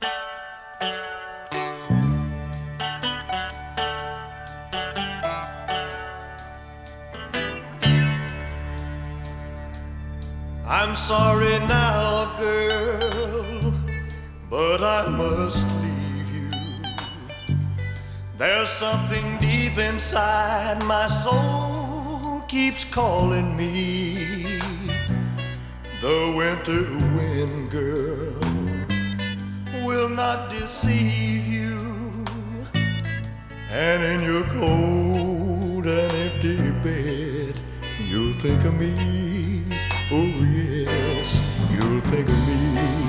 I'm sorry now, girl, but I must leave you. There's something deep inside my soul keeps calling me. The winter wind, girl, will not deceive you. And in your cold and empty bed, you'll think of me. Oh yes, you'll think of me.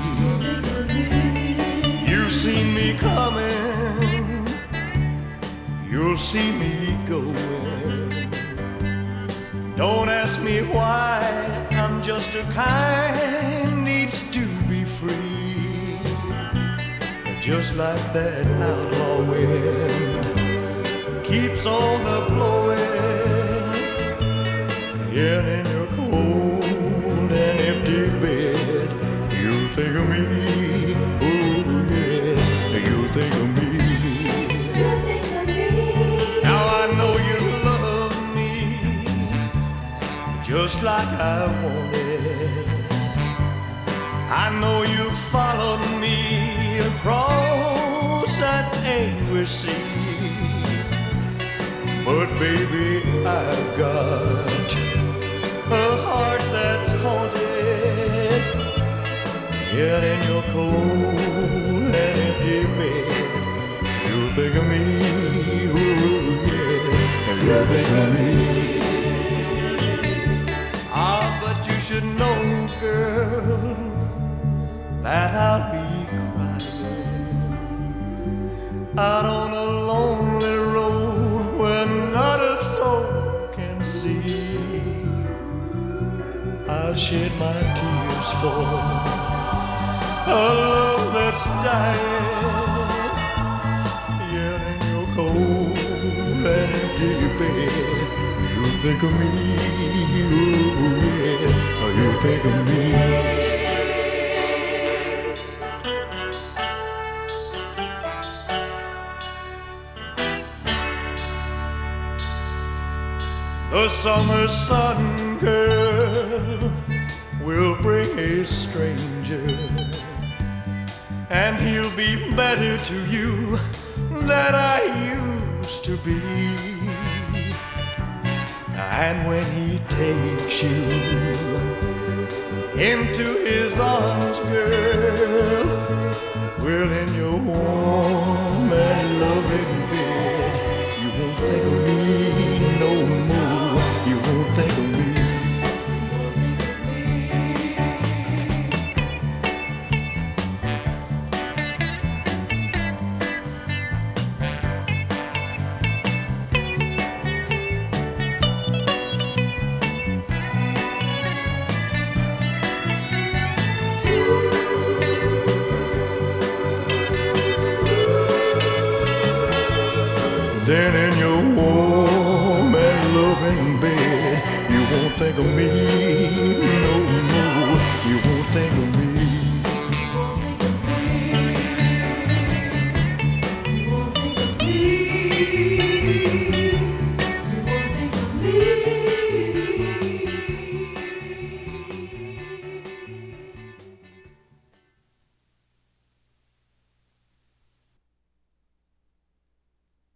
You've seen me coming, you'll see me going. Don't ask me why, I'm just a kind needs to be free. Just like that outlaw wind keeps on a-blowing. And in your cold and empty bed, you'll think of me. Oh yeah, you'll think of me. You'll think of me. Now I know you love me just like I wanted. I know you followed me across that angry sea. But baby, I've got a heart that's haunted. Yet in your cold and empty bed, you'll think of me. Oh yeah, you'll think of me. Ah, but you should know, girl, that I'll be crying out on a lonely road where not a soul can see. I'll shed my tears for a love that's dying. Yeah, in your cold and empty bed, you'll think of me. Oh yeah, you'll think of me. The summer sun, girl, will bring a stranger, and he'll be better to you than I used to be. And when he takes you into his arms, girl, well, in your warm and loving bed, you won't think of me no more. You won't think of me. Then in your warm and loving bed, you won't think of me.